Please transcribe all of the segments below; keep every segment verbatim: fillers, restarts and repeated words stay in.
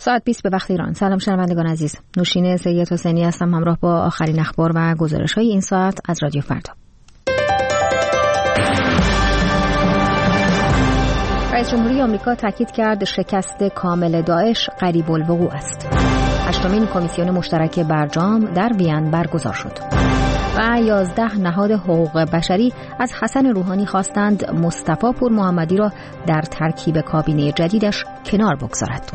ساعت بیست به وقت ایران. سلام شنوندگان عزیز. نوشین سید حسینی هستم همراه با آخرین اخبار و گزارش‌های این ساعت از رادیو فردا. رئیس جمهوری آمریکا تاکید کرد شکست کامل داعش قریب الوقوع است. هشتمین کمیسیون مشترک برجام در وین برگزار شد. و یازده نهاد حقوق بشری از حسن روحانی خواستند مصطفی پور محمدی را در ترکیب کابینه جدیدش کنار بگذارد.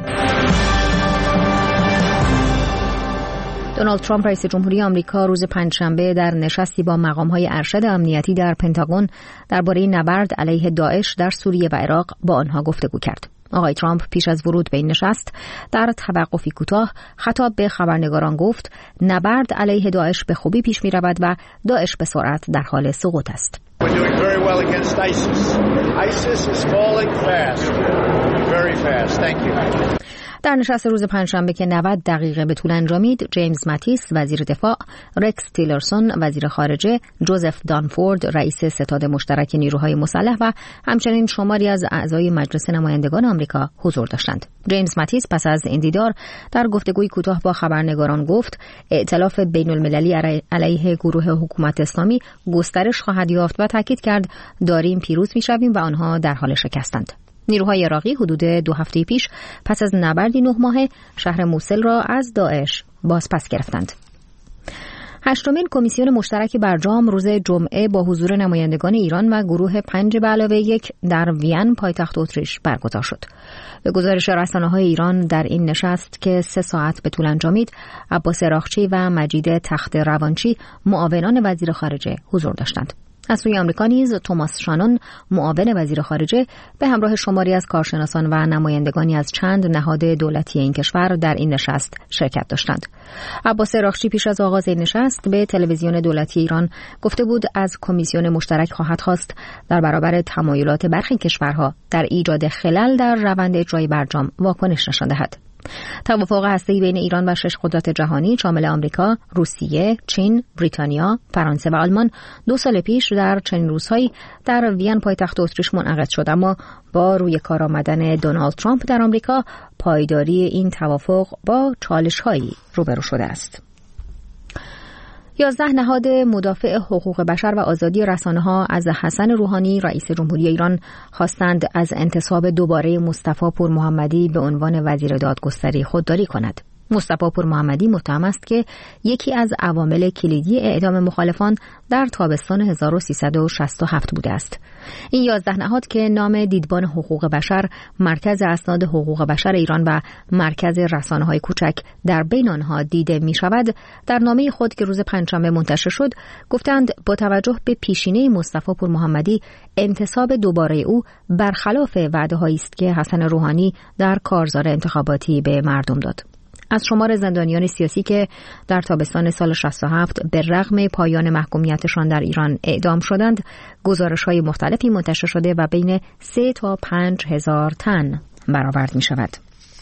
دونالد ترامپ رئیس جمهوری آمریکا روز پنجشنبه در نشستی با مقام‌های ارشد امنیتی در پنتاگون درباره نبرد علیه داعش در سوریه و عراق با آنها گفتگو کرد. آقای ترامپ پیش از ورود به این نشست در توقفی کوتاه خطاب به خبرنگاران گفت نبرد علیه داعش به خوبی پیش می رود و داعش به سرعت در حال سقوط است. در نشست روز پنجشنبه که نود دقیقه به طول انجامید، جیمز ماتیس وزیر دفاع، رکس تیلرسون وزیر خارجه، جوزف دانفورد رئیس ستاد مشترک نیروهای مسلح و همچنین شماری از اعضای مجلس نمایندگان آمریکا حضور داشتند. جیمز ماتیس پس از این دیدار در گفتگوی کوتاه با خبرنگاران گفت ائتلاف بین المللی علیه گروه حکومت اسلامی گسترش خواهد یافت و تاکید کرد داریم پیروز می‌شویم و آنها در حال شکستند. نیروهای عراقی حدود دو هفته پیش پس از نبردی نه ماهه شهر موصل را از داعش بازپس گرفتند. هشتمین کمیسیون مشترک برجام روز جمعه با حضور نمایندگان ایران و گروه پنج به علاوه یک در وین پایتخت اتریش برگزار شد. به گزارش رسانه‌های ایران در این نشست که سه ساعت به طول انجامید، عباس عراقچی و مجید تخت روانچی معاونان وزیر خارجه حضور داشتند. از سوی آمریکا نیز توماس شانون معاون وزیر خارجه به همراه شماری از کارشناسان و نمایندگانی از چند نهاد دولتی این کشور در این نشست شرکت داشتند. عباس عراقچی پیش از آغاز این نشست به تلویزیون دولتی ایران گفته بود از کمیسیون مشترک خواهد خواست در برابر تمایلات برخی کشورها در ایجاد خلل در روند اجرای برجام واکنش نشان دهد. توافق هسته‌ای بین ایران و شش قدرت جهانی شامل آمریکا، روسیه، چین، بریتانیا، فرانسه و آلمان دو سال پیش در چنین روزهایی در وین پایتخت اتریش منعقد شد، اما با روی کار آمدن دونالد ترامپ در آمریکا پایداری این توافق با چالش‌هایی روبرو شده است. یازده نهاد مدافع حقوق بشر و آزادی رسانه‌ها از حسن روحانی رئیس جمهوری ایران خواستند از انتصاب دوباره مصطفی پور محمدی به عنوان وزیر دادگستری خودداری کند. مصطفی پور محمدی متهم است که یکی از عوامل کلیدی اعدام مخالفان در تابستان هزار و سیصد و شصت و هفت بوده است. این یازده نهاد که نام دیدبان حقوق بشر، مرکز اسناد حقوق بشر ایران و مرکز رسانه‌های کوچک در بین آنها دیده می شود، در نامه خود که روز پنجشنبه منتشر شد گفتند با توجه به پیشینه مصطفی پور محمدی انتصاب دوباره او برخلاف وعده‌هایی است که حسن روحانی در کارزار انتخاباتی به مردم داد. از شمار زندانیان سیاسی که در تابستان سال شصت و هفت به رغم پایان محکومیتشان در ایران اعدام شدند، گزارش‌های مختلفی منتشر شده و بین سه تا پنج هزار تن برآورد می شود.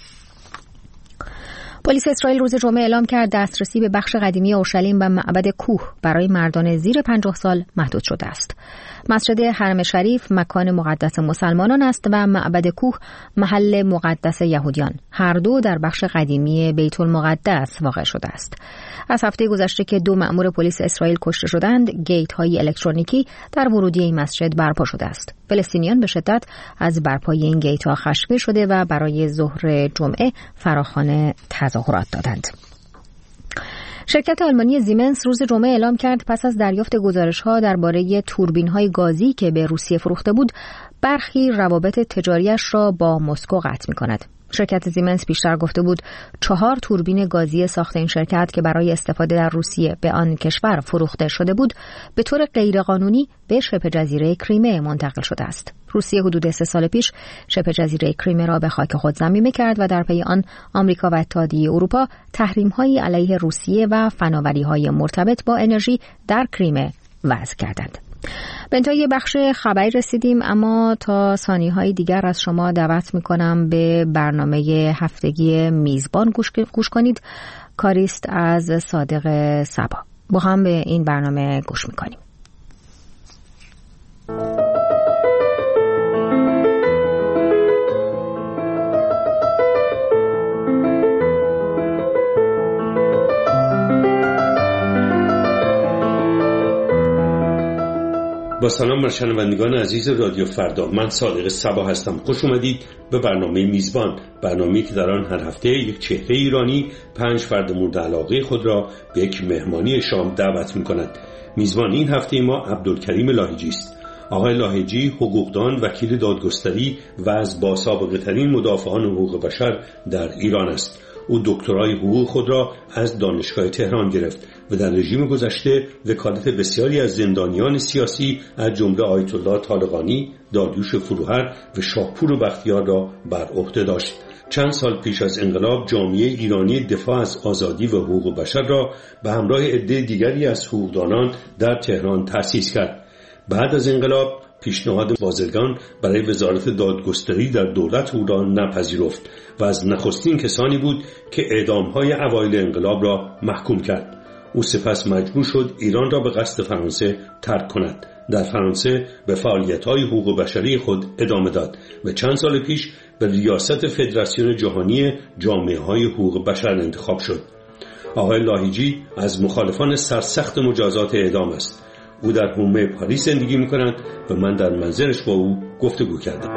پلیس اسرائیل روز جمعه اعلام کرد دسترسی به بخش قدیمی اورشلیم و معبد کوه برای مردان زیر پنجاه سال محدود شده است. مسجد حرم شریف مکان مقدس مسلمانان است و معبد کوه محل مقدس یهودیان. هر دو در بخش قدیمی بیت المقدس واقع شده است. از هفته گذشته که دو مأمور پلیس اسرائیل کشته شدند، گیت‌های الکترونیکی در ورودی این مسجد برپا شده است. فلسطینیان به شدت از برپای این گیت‌ها خشمگین شده و برای ظهر جمعه فراخوان تظاهرات دادند. شرکت آلمانی زیمنس روز جمعه اعلام کرد پس از دریافت گزارش‌ها درباره توربین‌های گازی که به روسیه فروخته بود، برخی روابط تجاریش را با مسکو قطع می‌کند. شرکت زیمنس بیشتر گفته بود چهار توربین گازی ساخت این شرکت که برای استفاده در روسیه به آن کشور فروخته شده بود به طور غیرقانونی به شبه جزیره کریمه منتقل شده است. روسیه حدود سه سال پیش شبه جزیره کریمه را به خاک خود ضمیمه کرد و در پی آن آمریکا و اتحادیه اروپا تحریم‌هایی علیه روسیه و فناوری‌های مرتبط با انرژی در کریمه وضع کردند. به انتهای بخش خبری رسیدیم، اما تا ثانیه‌های دیگر از شما دعوت می‌کنم به برنامه هفتگی میزبان گوش, گوش کنید. کاریست از صادق صبا. با هم به این برنامه گوش می‌کنیم. با سلام بر شنوندگان عزیز رادیو فردا، من صادق صبا هستم. خوش اومدید به برنامه میزبان، برنامه‌ای که در آن هر هفته یک چهره ایرانی پنج فرد مورد علاقه خود را به یک مهمانی شام دعوت می‌کند. میزبان این هفته ما عبدالکریم لاهیجی است. آقای لاهیجی حقوقدان، وکیل دادگستری و از باسابقه ترین مدافعان حقوق بشر در ایران است. او دکترای حقوق خود را از دانشگاه تهران گرفت و در رژیم گذشته وکالت بسیاری از زندانیان سیاسی از جمله آیت الله طالقانی، داریوش فروهر و شاپور بختیار را بر عهده داشت. چند سال پیش از انقلاب جامعه ایرانی دفاع از آزادی و حقوق بشر را به همراه عده دیگری از حقوقدانان در تهران تأسیس کرد. بعد از انقلاب پیشنهاد بازرگان برای وزارت دادگستری در دولت او را نپذیرفت و از نخستین کسانی بود که اعدام‌های اوایل انقلاب را محکوم کرد. او سپس مجبور شد ایران را به قصد فرانسه ترک کند. در فرانسه به فعالیت‌های حقوق بشری خود ادامه داد و چند سال پیش به ریاست فدراسیون جهانی جامعه‌های حقوق بشر انتخاب شد. آقای لاهیجی از مخالفان سرسخت مجازات اعدام است. او در حومه پاریس زندگی می‌کند و من در منزلش با او گفتگو کردم.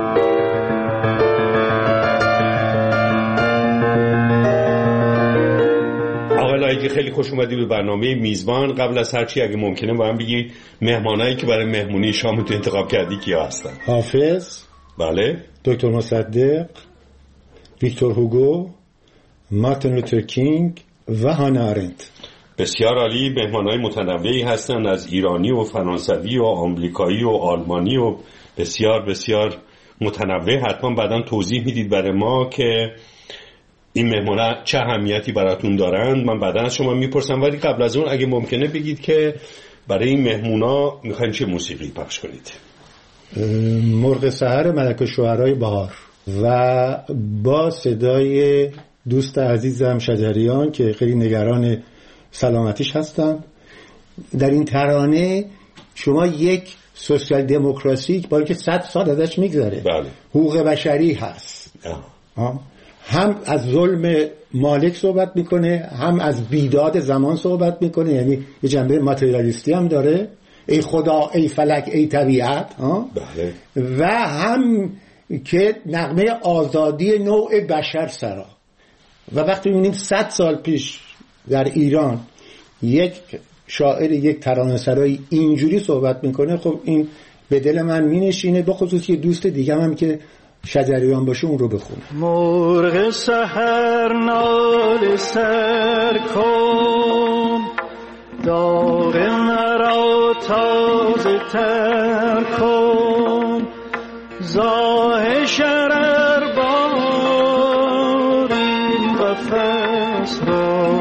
آقای لاهیجی خیلی خوش اومدید به برنامه میزبان. قبل از هر چی اگه ممکنه با هم بگید مهمانایی که برای مهمونی شام تو انتخاب کردی کیا هستن؟ حافظ، بله، دکتر مصدق، ویکتور هوگو، مارتین لوتر کینگ و هانا آرنت. بسیار عالی. مهمانای متنوعی هستند، از ایرانی و فرانسوی و آمریکایی و آلمانی و بسیار بسیار متنوع. حتما بعداً توضیح میدید برای ما که این مهمانا چه اهمیتی براتون دارند. من بعداً از شما میپرسم، ولی قبل از اون اگه ممکنه بگید که برای این مهمونا میخواین چه موسیقی پخش کنید؟ مرغ سحر ملک الشعرای بهار و با صدای دوست عزیزم شجریان که خیلی نگران سلامتیش هستم. در این ترانه شما یک سوسیال دموکراسی با اینکه صد سال ازش میگذره، بله، حقوق بشری هست، هم از ظلم مالک صحبت میکنه، هم از بیداد زمان صحبت میکنه، یعنی یه جنبه ماتریالیستی هم داره، ای خدا، ای فلک، ای طبیعت، بله، و هم که نغمه آزادی نوع بشر سرا. و وقتی میبینیم صد سال پیش در ایران یک شاعر، یک ترانه‌سرای اینجوری صحبت میکنه، خب این به دل من مینشینه، به خصوص که دوست دیگه هم که شجریان باشه اون رو بخونه. مرغ سحر نال سر کن، داغ مرا تازه تر کن، زاه شرر بارین قفس را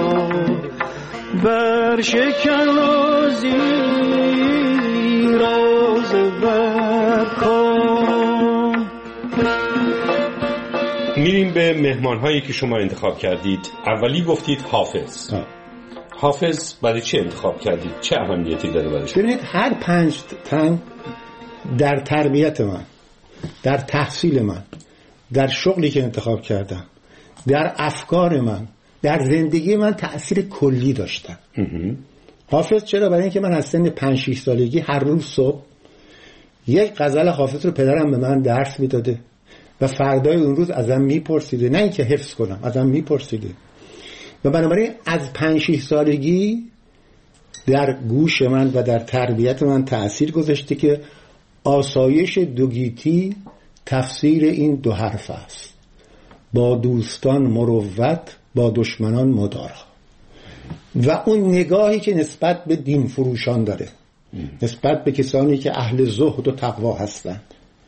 بر شکن و زیراز بر کن. میریم به مهمان هایی که شما انتخاب کردید. اولی گفتید حافظ. آه. حافظ برای چه انتخاب کردید؟ چه اهمیتی داره برایش؟ ببینید هر پنج تن در تربیت من، در تحصیل من، در شغلی که انتخاب کردم، در افکار من، در زندگی من تأثیر کلی داشتن. حافظ چرا؟ برای اینکه من از سن پنج شش سالگی هر روز صبح یک غزل حافظ رو پدرم به من درس میداده و فردای اون روز ازم میپرسیده، نه اینکه حفظ کنم، ازم میپرسیده و بنابراین از پنج شش سالگی در گوش من و در تربیت من تأثیر گذاشته که آسایش دوگیتی تفسیر این دو حرف است: با دوستان مروت، با دشمنان مدارا. و اون نگاهی که نسبت به دین فروشان داره، نسبت به کسانی که اهل زهد و تقوا هستند.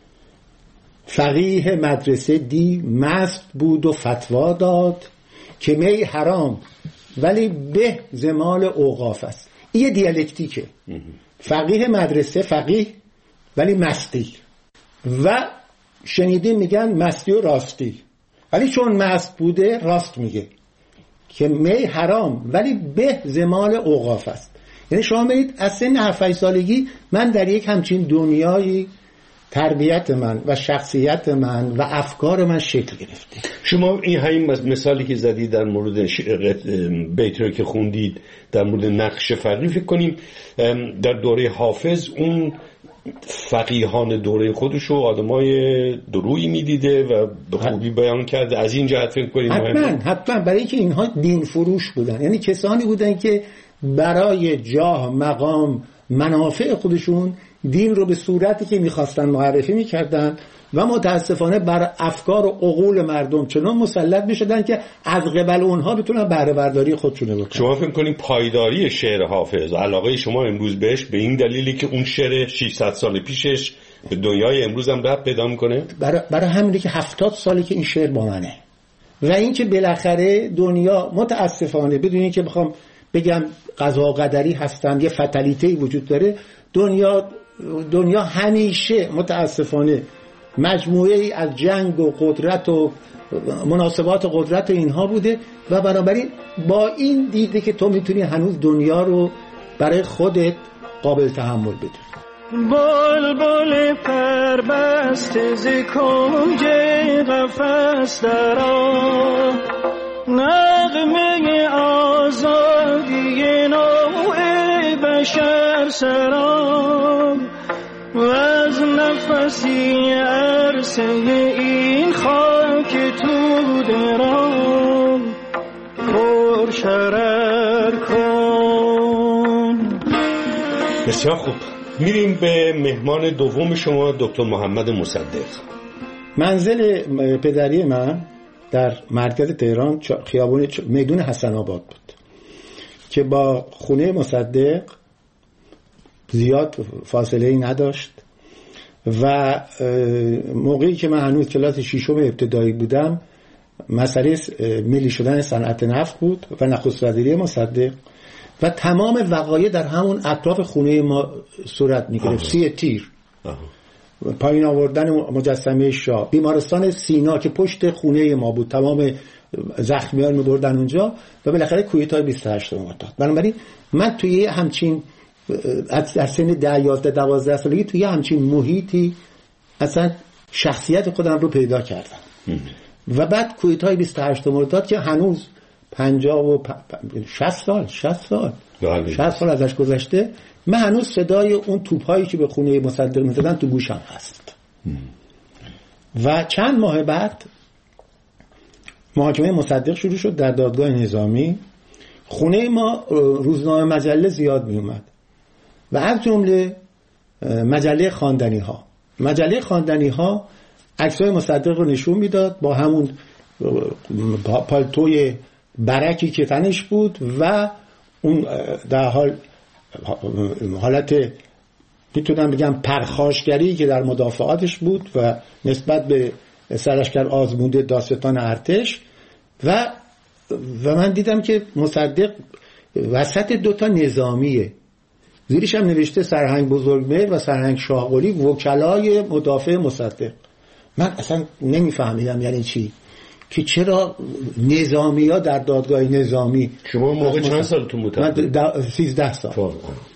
فقیه مدرسه دی مست بود و فتوا داد که می حرام ولی به زمال اوقاف است. این یه دیالکتیکه. فقیه مدرسه فقیه ولی مستی، و شنیده میگن مستی و راستی، ولی چون مست بوده راست میگه که می حرام ولی به زمال اوقاف است. یعنی شما برید از سن هفت سالگی من در یک همچین دنیایی تربیت من و شخصیت من و افکار من شکل گرفته. شما این همین مثالی که زدید در مورد بیت رو که خوندید در مورد نقش فقیه، فکر کنیم در دوره حافظ اون فقیهان دوره خودش رو آدمای درویی میدیده و به خوبی بیان کرده. از این جهت فکر کنید حتما حتما برای اینکه اینها دین فروش بودن، یعنی کسانی بودن که برای جاه، مقام، منافع خودشون دین رو به صورتی که میخواستن معرفی میکردن و متاسفانه بر افکار و عقول مردم چنان مسلط میشدن که از قبل اونها بتونن بهره برداری خودشونه بکنن. شما فکر کنید پایداری شعر حافظ، علاقه شما امروز بهش به این دلیلی که اون شعر ششصد سال پیشش به دنیای امروز هم ربط پیدا میکنه؟ برای برای همینه که هفتاد ساله که این شعر با منه و اینکه بالاخره دنیا متاسفانه بدون اینکه بخوام بگم قضا و قدری هستم، یه فتالیتی وجود داره. دنیا دنیا همیشه متاسفانه مجموعه ای از جنگ و قدرت و مناسبات قدرت اینها بوده و بنابراین با این دیده که تو میتونی هنوز دنیا رو برای خودت قابل تحمل بدونی. بلبل پربسته ز کنج قفس درآ، نغمه آزادی نوع بشر سرا، و از نفسی عرصه این خاک تو درام پر شرر کن. بسیار خوب، میریم به مهمان دوم شما، دکتر محمد مصدق. منزل پدری من در مرکز تهران خیابون میدون حسن آباد بود که با خونه مصدق زیاد فاصله ای نداشت و موقعی که من هنوز کلاس ششم ابتدایی بودم مسئله ملی شدن صنعت نفت بود و نخست وزیری مصدق و تمام وقایع در همون اطراف خونه ما صورت می‌گرفت. سی تیر، پایین آوردن مجسمه شاه، بیمارستان سینا که پشت خونه ما بود، تمام زخمیان می‌بردن اونجا و بالاخره کودتای بیست و هشت مرداد. بنابراین من توی همچین از سن ده یازده دوازده سالگی توی همچین محیطی اصلا شخصیت خودم رو پیدا کردم و بعد کودتای بیست و هشت مرداد که هنوز پنجاه و شصت سال شصت سال شصت سال ازش گذشته، من هنوز صدای اون توپایی که به خونه مصدق می‌زدن تو گوشم هست. و چند ماه بعد محاکمه مصدق شروع شد در دادگاه نظامی. خونه ما روزنامه مجله زیاد می اومد و از جمله مجله خواندنی ها. مجله خواندنی ها عکسای مصدق رو نشون میداد با همون پالتوی برکی که تنش بود و اون در حال حالت میتونم بگم پرخاشگری که در مدافعاتش بود و نسبت به سرلشکر آزموده داستان ارتش و و من دیدم که مصدق وسط دوتا نظامیه، زیرش هم نوشته سرهنگ بزرگمهر و سرهنگ شاهقلی وکلای مدافع مصدق. من اصلا نمیفهمیدم یعنی چی که چرا نظامی ها در دادگاه نظامی. شما موقع چند سالتون بود؟ من سیزده سال.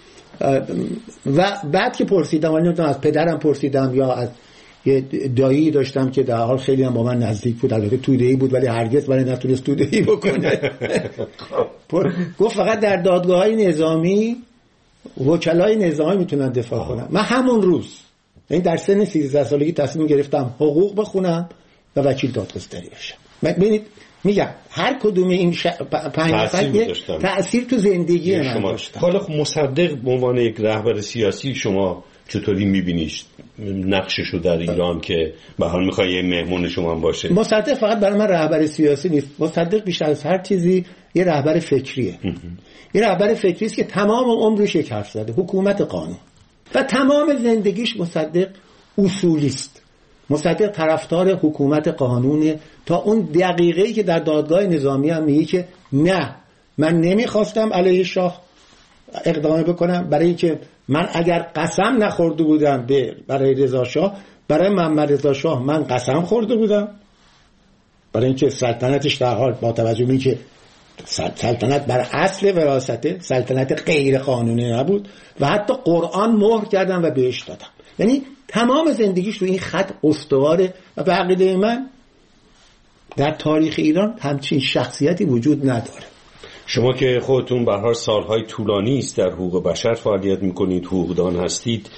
و بعد که پرسیدم، ولی نمیدونم از پدرم پرسیدم یا از یه دایی داشتم که در حال خیلی هم با من نزدیک بود، البته توده‌ای بود ولی هرگز ولی نتونست توده‌ای بکنه. گفت فقط در دادگاه‌های نظامی وکلای نظامی میتونن دفاع کنن. من همون روز، یعنی در سن سیزده سالگی تصمیم گرفتم حقوق بخونم و وکیل دادگستری بشم. ببینید میگم هر کدوم این ش... پنج نفر تأثیر تو زندگی من داشتن. حالا مصدق به عنوان یک رهبر سیاسی شما چطوری میبینیش نقششو در ایران که به حال میخوای یه مهمون شما هم باشه؟ مصدق فقط برای من رهبر سیاسی نیست، مصدق بیشتر از هر چیزی یه رهبر فکریه. یه رهبر فکری است که تمام عمرش یک حرف زده، حکومت قانون، و تمام زندگیش مصدق اصولیست. مصدق طرفدار حکومت قانونه تا اون دقیقه‌ای که در دادگاه نظامی هم میگه که نه، من نمیخواستم علیه شاه اقدام بکنم، برای اینکه من اگر قسم نخورده بودم به برای رضا شاه، برای محمد رضا شاه من قسم خورده بودم، برای اینکه سلطنتش در حال با توجه به اینکه سلطنت بر اصل وراثت سلطنت غیر قانونی نبود و حتی قرآن مهر کردم و بهش دادم. یعنی تمام زندگیش رو این خط استواره و به عقیده من در تاریخ ایران همچین شخصیتی وجود نداره. شما که خودتون به هر سالهای طولانی است در حقوق بشر فعالیت میکنید، حقوقدان هستید،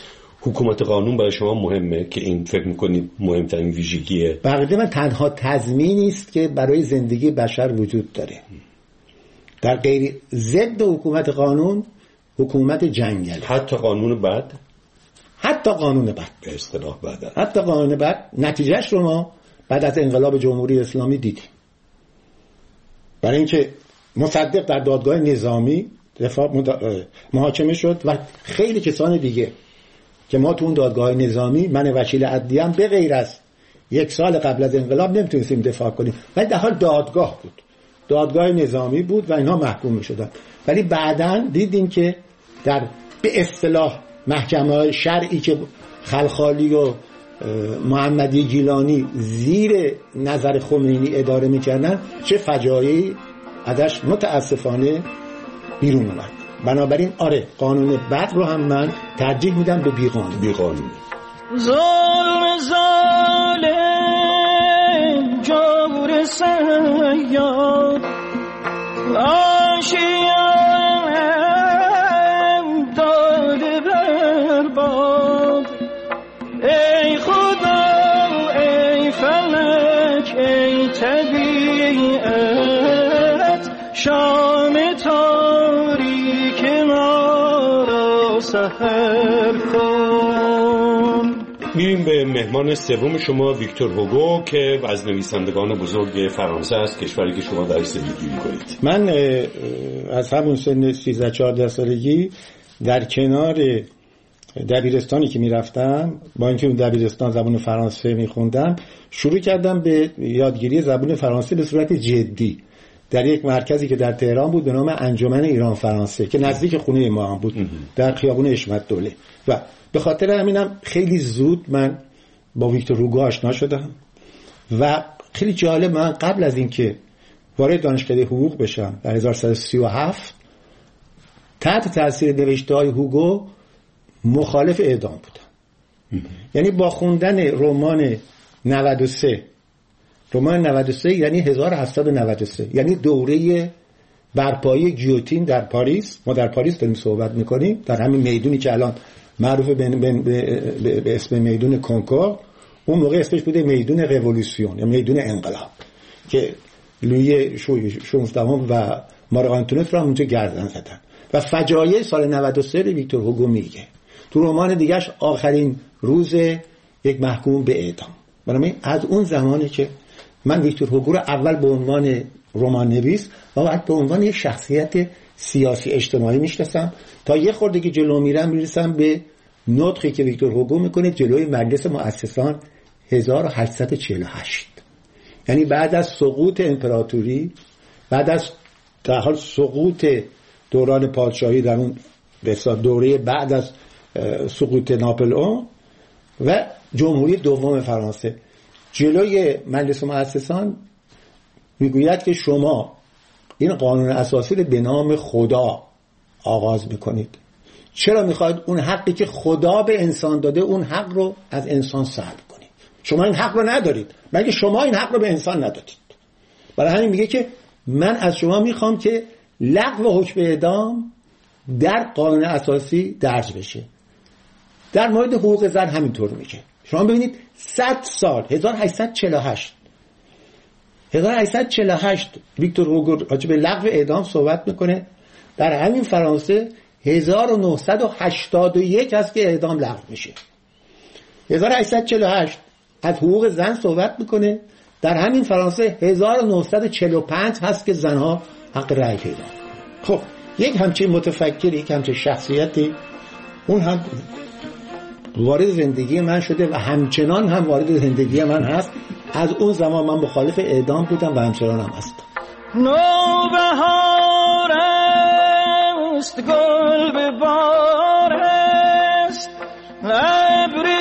حکومت قانون برای شما مهمه که این فکر میکنید مهمترین ویژگیه؟ بقیده من تنها تضمینی است که برای زندگی بشر وجود داره. در غیر ضد حکومت قانون حکومت جنگل، حتی قانون بد، حتی قانون بد به اصطلاح بد، حتی قانون بد نتیجهش رو ما بعد از انقلاب جمهوری اسلامی دیدیم. برای اینکه مصدق در دادگاه نظامی دفاع محاکمه شد و خیلی کسان دیگه که ما تو اون دادگاه نظامی، من وکیل عدلیه هم به غیر از یک سال قبل از انقلاب نمیتونستیم دفاع کنیم، ولی در حال دادگاه بود، دادگاه نظامی بود و اینها محکوم میشدن. ولی بعداً دیدیم که در به اصطلاح محکمه‌های شرعی که خلخالی و محمدی گیلانی زیر نظر خمینی اداره میکردن چه فجایعی ازش متاسفانه بیرون اومد. بنابراین آره قانون بد رو هم من ترجیح میدم به بیقانون. بیقانون ظلم ظالم جور سیاد آشیم داده برباد. ای خدا ای فلک ای طبیعت شام تاریک ما را سحر کن. میریم به مهمان سوم شما، ویکتور هوگو، که از نویسندگان بزرگ فرانسه است، کشوری که شما درش زندگی می‌کنید. من از همون سن سیزده چهارده سالگی در کنار دبیرستانی که میرفتم، با اینکه اون دبیرستان زبان فرانسه میخوندم، شروع کردم به یادگیری زبان فرانسه به صورت جدی در یک مرکزی که در تهران بود به نام انجمن ایران فرانسه که نزدیک خونه ما هم بود در خیابون حشمت دوله. و به خاطر همینم خیلی زود من با ویکتور هوگو آشنا شدم و خیلی جالب، من قبل از اینکه وارد دانشکده حقوق بشم در هزار و سیصد و سی و هفت تحت تاثیر نوشته‌های هوگو مخالف اعدام بودم. یعنی با خوندن رمان نود و سه، رمان نود و سه یعنی هزار و هفتصد و نود و سه، یعنی دوره برپایی گیوتین در پاریس، ما در پاریس داریم صحبت میکنیم، در همین میدونی که الان معروف به, به, به, به اسم میدون کنکورد، اون موقع اسمش بوده میدون رولوسیون یا میدون انقلاب که لویی شانزدهم و ماری آنتونت رو هم اونجا گردن زدن. و فجایع سال نود و سه رو ویکتور هوگو میگه تو رمان دیگهش آخرین روز یک محکوم به اعدام. برای از اون زمانی که من ویکتور هوگو رو اول به عنوان رمان نویس و بعد به عنوان یک شخصیت سیاسی اجتماعی میشناسم، تا یه خورده که جلو میرم میرسم به نطقی که ویکتور هوگو میکنه جلوی مجلس مؤسسان هزار و هشتصد و چهل و هشت، یعنی بعد از سقوط امپراتوری، بعد از در حال سقوط دوران پادشاهی در اون دوره بعد از سقوط ناپلئون و جمهوری دوم فرانسه، جلوی مجلس مؤسسان میگوید که شما این قانون اساسی رو به نام خدا آغاز میکنید. چرا میخواید اون حقی که خدا به انسان داده اون حق رو از انسان سلب کنید؟ شما این حق رو ندارید، مگه شما این حق رو به انسان ندادید. برای همین میگه که من از شما میخوام که لغو حکم اعدام در قانون اساسی درج بشه. در مورد حقوق زن همینطور میگه. شما ببینید صد سال هزار و هشتصد و چهل و هشت هزار و هشتصد و چهل و هشت ویکتور هوگو راجع به لغو اعدام صحبت میکنه. در همین فرانسه هزار و نهصد و هشتاد و یک هست که اعدام لغو میشه. هزار و هشتصد و چهل و هشت از حقوق زن صحبت میکنه. در همین فرانسه هزار و نهصد و چهل و پنج هست که زنها حق رأی پیدا کنند. خب یک همچین متفکر، یک همچین شخصیتی اون هم وارد زندگی من شده و همچنان هم وارد زندگی من هست. از اون زمان من مخالف اعدام بودم و همچنان هم هستم. نوبهار است گل به بار است، ابر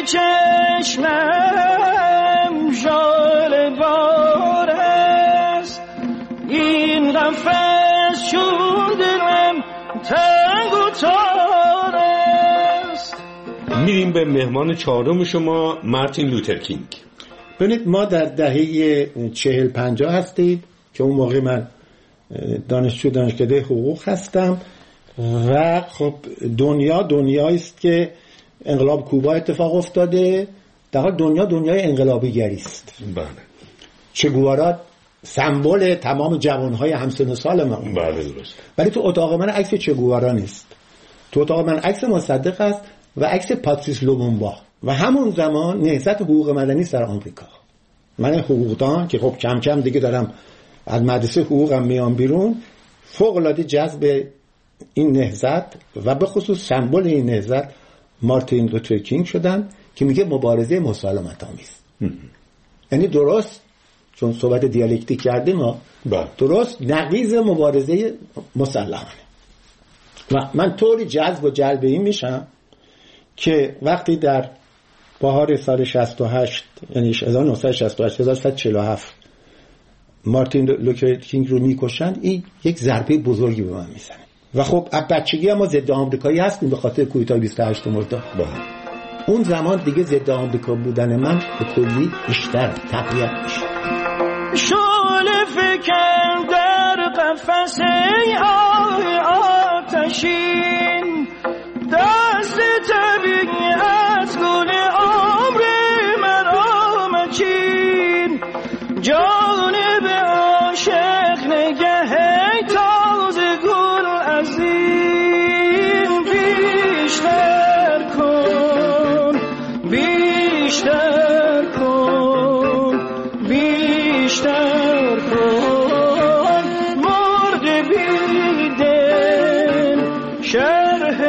چشمم ژاله بار است، این قفس شدم تنگ و تار است. میریم به مهمان چهارم شما، مارتین لوتر کینگ. ببینید ما در دهه چهل پنجاه هستید که اون موقع من دانشجو دانشکده حقوق هستم و خب دنیا دنیایی است که انقلاب کوبا اتفاق افتاده، در حال دنیا دنیای انقلابیگری است. بله. چه گوارا سمبل تمام جوانهای همسن و سال من. بله درست. ولی تو اتاق من عکس چه گوارا نیست. تو اتاق من عکس مصدق است و عکس پاتریس لومونبا و همون زمان نهضت حقوق مدنی در آمریکا. من حقوقدان که خب کم کم دیگه دارم از مدرسه حقوقم میام بیرون، فوق العاده جذب این نهضت و به خصوص سمبل این نهضت مارتین لوتر کینگ شدم که میگه مبارزه مسالمت آمیز. یعنی درست چون صحبت دیالکتیک کردیم ما درست نقیض مبارزه مسلحانه. و من طوری جذب و جلب این میشم که وقتی در بهار سال شصت و هشت یعنی هزار و نهصد و شصت و هشت هزار و سیصد و چهل و هفت مارتین لوتر کینگ رو میکشن، این یک ضربه بزرگی به من میزنه. و خب از بچگی ما ضد آمریکایی هستیم به خاطر کودتای بیست و هشت مرداد. اون زمان دیگه ضد آمریکا بودن من به کلی بیشتر تقویت میشه. شعله فکن در قفس آی آتشین، دست طبیعت گل عمر مرا مچین، جانب عاشق نگه تازه گل عظیم، بیشتر کن بیشتر کن بیشتر کن، مرد بیدن شرح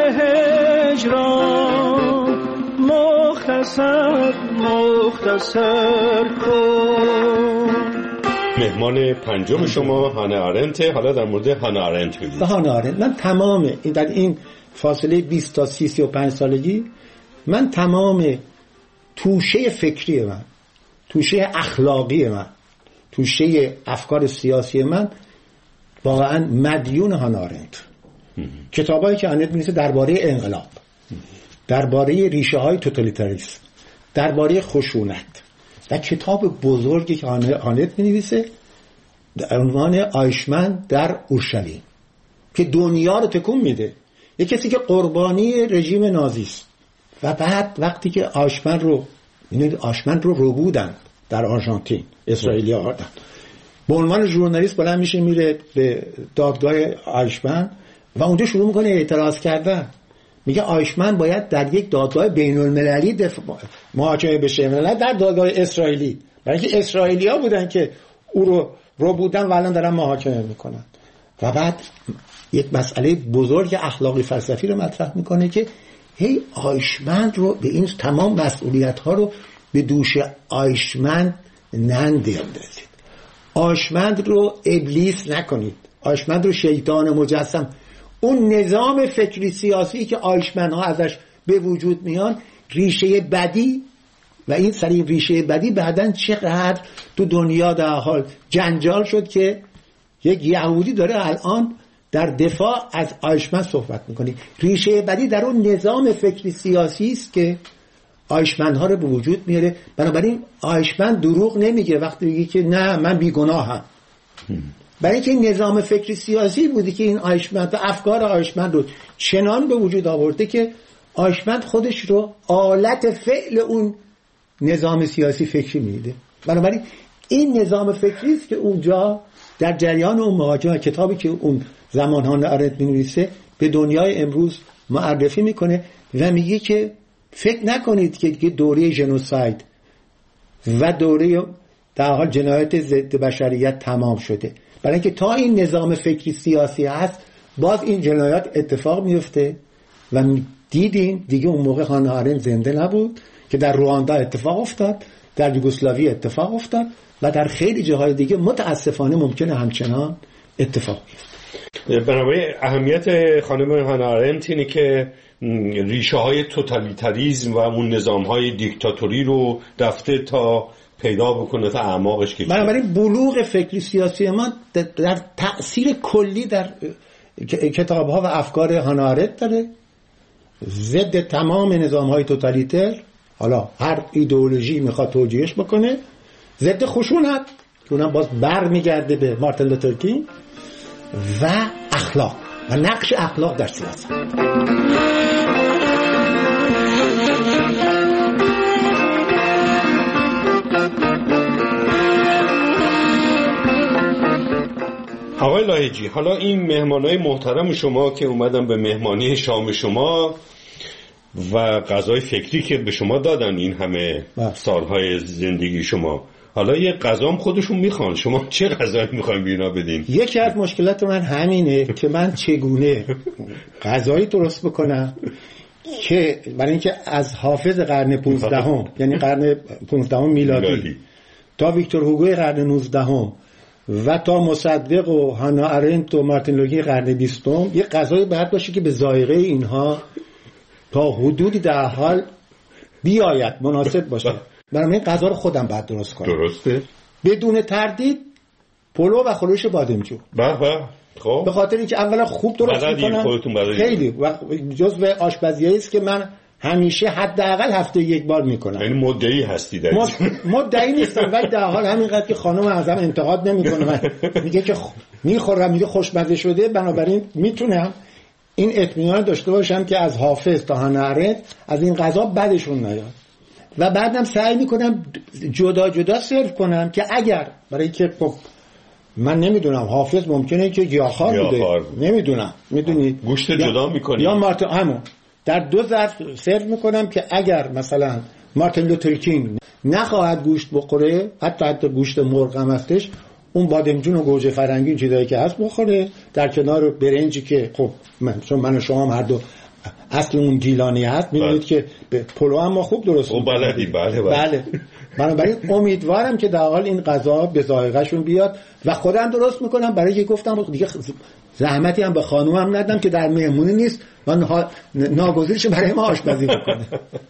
هجران مختصر مختصر کن. مهمان پنجم شما هانا آرنت. حالا در مورد هانا آرنت بگید. هانا آرنت من تمام این در این فاصله بیست تا سی سی و پنج سالگی من تمام توشه فکری من، توشه اخلاقی من، توشه افکار سیاسی من واقعا مدیون هانا آرنت. کتابایی که آرنت می‌نویسه درباره انقلاب، درباره ریشه های توتالیتاریسم، درباره خشونت و کتاب بزرگی که آرنت می‌نویسه در عنوان آیشمن در اورشلیم که دنیا رو تکون میده. یک کسی که قربانی رژیم نازی است و بعد وقتی که آیشمن رو یعنی آیشمن رو رو بودن در آرژانتین اسرائیلی‌ها آوردن، به عنوان ژورنالیست بلند میشه میره به دادگاه آیشمن و اونجا شروع میکنه اعتراض کردن. میگه آیشمن باید در یک دادگاه بین المللی محاکمه بشه، نه در دادگاه اسرائیلی، برای اینکه اسرائیلی‌ها بودن که او رو رو بودن و الان دارن محاکمه میکنن. و بعد یک مسئله بزرگ اخلاقی فلسفی رو مطرح میکنه که هی آیشمن رو به این تمام مسئولیت ها رو به دوش آیشمن نندازید، آیشمن رو ابلیس نکنید، آیشمن رو شیطان مجسم. اون نظام فکری سیاسی که آیشمن ها ازش به وجود میان ریشه بدی و این سری ریشه بدی بعدن چقدر تو دنیا در حال جنجال شد که یک یهودی داره الان در دفاع از آیشمن صحبت میکنه. ریشه بدی در اون نظام فکری سیاسی است که آیشمن ها رو به وجود میاره. بنابراین آیشمن دروغ نمیگه وقتی میگه که نه من بیگناهم، برای اینکه این نظام فکری سیاسی بودی که این آیشمن و افکار آیشمن رو چنان به وجود آورده که آیشمن خودش رو آلت فعل اون نظام سیاسی فکری میده. بنابراین این نظام فکری است که اونجا در جریان اون مهاجم کتابی که اون زمان هانا آرنت می‌نویسه به دنیای امروز معرفی میکنه و میگه که فکر نکنید که دوره ژنوساید و دوره در حال جنایت ضد بشریت تمام شده، برای اینکه تا این نظام فکری سیاسی هست باز این جنایات اتفاق میفته. و دیدین دیگه اون موقع هانا آرنت زنده نبود که در رواندا اتفاق افتاد، در یوگسلاوی اتفاق افتاد و در خیلی جاهای دیگه متاسفانه ممکنه همچنان اتفاق بیفته. بنابراین اهمیت خانم هانا آرنت اینه که ریشه های توتالیتاریسم و اون نظام های دیکتاتوری رو رفته تا پیدا بکنه تا اعماقش که بنابراین بلوغ فکری سیاسی ما در تأثیر کلی در کتاب ها و افکار هانا آرنت داره، ضد تمام نظام های توتالیتر. حالا هر ایدئولوژی میخواد توجیهش بکنه، ضد خشونت که اونم باز بر میگرده به مارتین لوتر کینگ، و اخلاق و نقش اخلاق در سیاست. آقای لاهیجی، حالا این مهمانای محترم شما که اومدن به مهمانی شام شما و غذای فکری که به شما دادن این همه سالهای زندگی شما، حالا یه غذام خودشون میخوان، شما چه غذایی میخواین بینا بدین؟ یکی از مشکلات من همینه که من چگونه غذایی درست بکنم که برای اینکه از حافظ قرن پونزدهم یعنی قرن پونزدهم میلادی تا ویکتور هوگوی قرن نوزدهم و تا مصدق و هانا آرنت و مارتین لوتر قرن بیستم یه غذایی باید باشه که به ذائقه اینها تا حدودی در حال بیاید، مناسب باشه. برای این غذا رو خودم باید درست کنم. درسته؟ بدون تردید پلو و خورش بادمجو. به به. خب به خاطر اینکه اولا خوب درست میکنم، خیلی و جزو آشپزیایی است که من همیشه حداقل هفته یک بار میکنم. یعنی مدعی هستی در مد... مدعی نیستم ولی در حال همینقدر که خانم اعظم انتقاد نمیکنه، میگه که خ... میخورم، میگه خوشمزه شده، بنابراین میتونم این اطمینان داشته باشم که از حافظ تا هانا آرنت از این غذا بدشون نیاد. و بعدم سعی میکنم جدا جدا سرو کنم که اگر برای که خب من نمیدونم حافظ ممکنه که گیاهخوار بوده، نمیدونم، میدونید گوشت جدا میکنی یا مارتین همون در دو ظرف سرو میکنم که اگر مثلا مارتین لوتر کینگ نخواهد گوشت بخوره، حتی حتی گوشت مرغ هم هستش، اون بادمجون و گوجه فرنگی چیزایی که هست بخوره، در کنار برنجی که خب من چون من و شما هم هر دو اصلمون گیلانی هست، میدونید که پلو هم ما خوب درست می‌کنیم. بلدی بله بله. بله. بنابراین امیدوارم که در حال این غذا به ذائقه‌شون بیاد و خودم درست میکنم، برای که گفتم دیگه زحمتی هم به خانومم ندم که در مهمونی نیست من ناگزیرش برای ما آشپزی بکنه.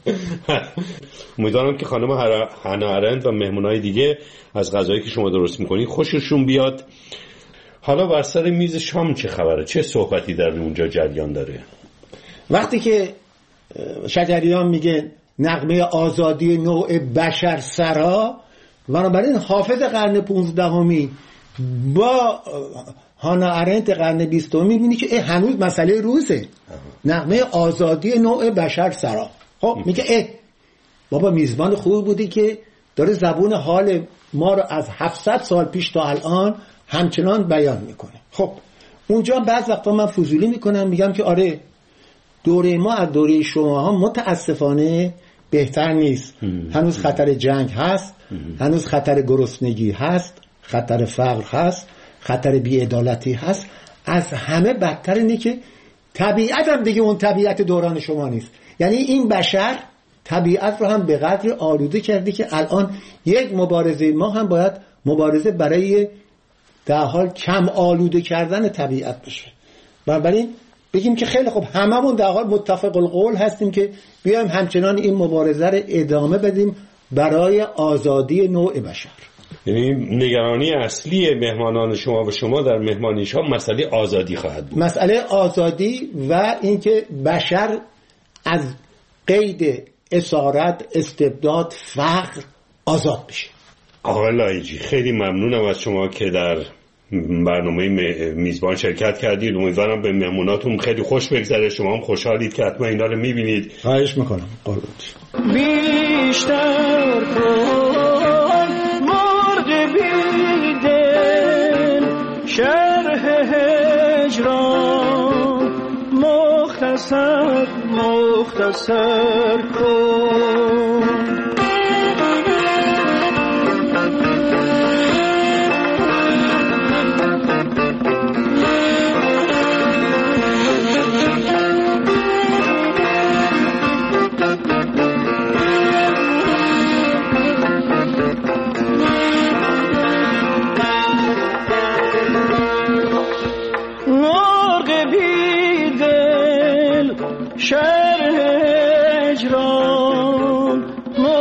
امیدوارم که خانم هانا آرنت و مهمونای دیگه از غذایی که شما درست میکنی خوششون بیاد. حالا بر سر میز شام چه خبره؟ چه صحبتی در اونجا جریان داره؟ وقتی که شجریان میگه نغمه آزادی نوع بشر سرا، بنابراین حافظ قرن پونزدهمی با هانا آرنت قرن بیستم میبینی که هنوز مسئله روزه، نغمه آزادی نوع بشر سرا. خب میگه اه بابا میزبان خوبی بودی که داره زبون حال ما رو از هفتصد سال پیش تا الان همچنان بیان میکنه. خب اونجا بعض وقتا من فضولی میکنم، میگم که آره دوره ما از دوره شما ها متاسفانه بهتر نیست. هنوز خطر جنگ هست، هنوز خطر گرسنگی هست، خطر فقر هست، خطر بی‌عدالتی هست. از همه بدتر اینه که طبیعت هم دیگه اون طبیعت دوران شما نیست. یعنی این بشر طبیعت رو هم به قدر آلوده کرده که الان یک مبارزه ما هم باید مبارزه برای در حال کم آلوده کردن طبیعت بشه. بنابراین بگیم که خیلی خوب هممون در حال متفق القول هستیم که بیایم همچنان این مبارزه رو ادامه بدیم برای آزادی نوع بشر. یعنی نگرانی اصلی مهمانان شما و شما در مهمانی شما مسئله آزادی خواهد بود. مسئله آزادی و اینکه بشر از قید اسارت، استبداد، فقر آزاد بشه. آقای لایجی خیلی ممنونم از شما که در برنامه میزبان شرکت کردید. امیدوارم به مهموناتون خیلی خوش بگذره، شما هم خوشحالید که حتما اینا رو میبینید. خواهش میکنم. قربونت. بیشتر کن مرد بیدل شرح هجران، مختصر مختصر کن.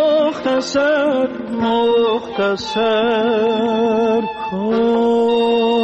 مختصر مختصر کن.